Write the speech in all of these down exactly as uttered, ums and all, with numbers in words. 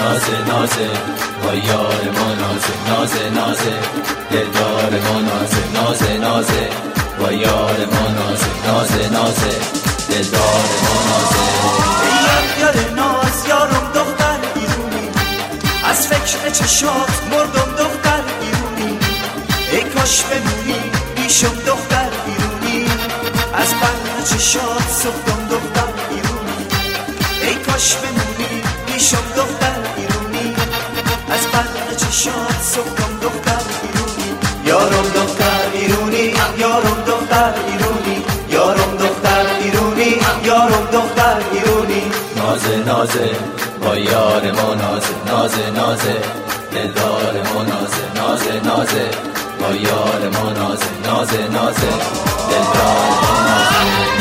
نازه نازه با یار ما نازه نازه نازه دلدار ما نازه نازه نازه با یار ما نازه نازه نازه دلدار ما نازه یار یار ناز یارم دختر ایرونی از فکر چشات مردم دختر ایرونی ای کاش بمونی بیشم دختر ایرونی از بند چشات سختم دختر ایرونی ای کاش بمونی بیشم دختر ایرونی از بند چشات سختم دختر ایرونی یارم دختر ایرونی یارم دختر ایرونی یارم دختر ایرونی یارم دختر ایرونی نازه نازه با یار ما نازه نازه نازه دلدار ما نازه نازه نازه با یار ما نازه نازه نازه دلدار ما نازه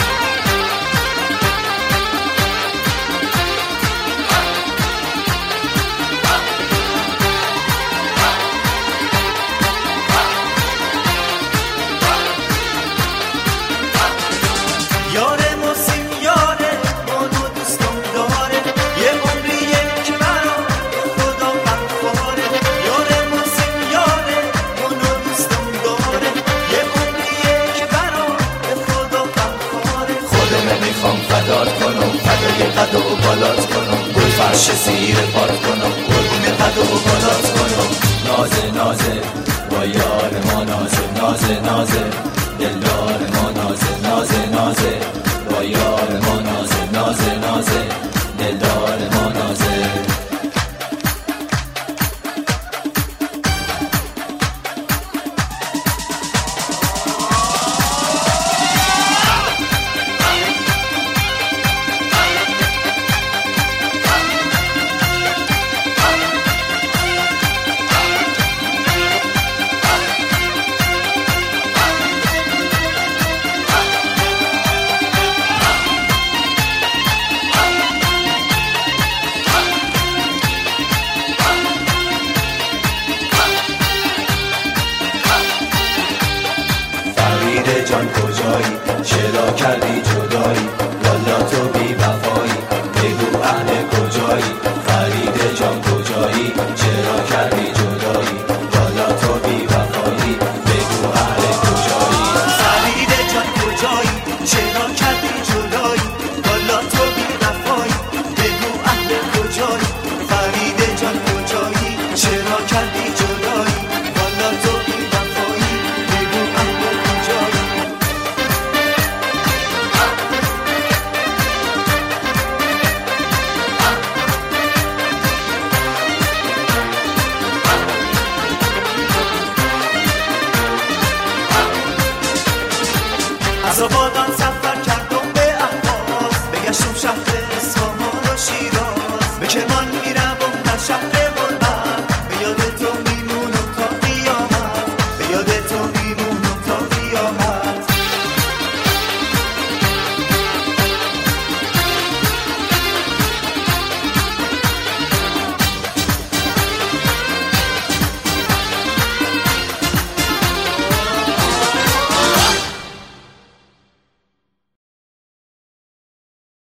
فدات کنم فدای قد و بالات کنم گل فرش زیر پات کنم قربون قد و بالات کنم نازه نازه با یار ما نازه نازه نازه دلدار ما نازه نازه نازه با یار ما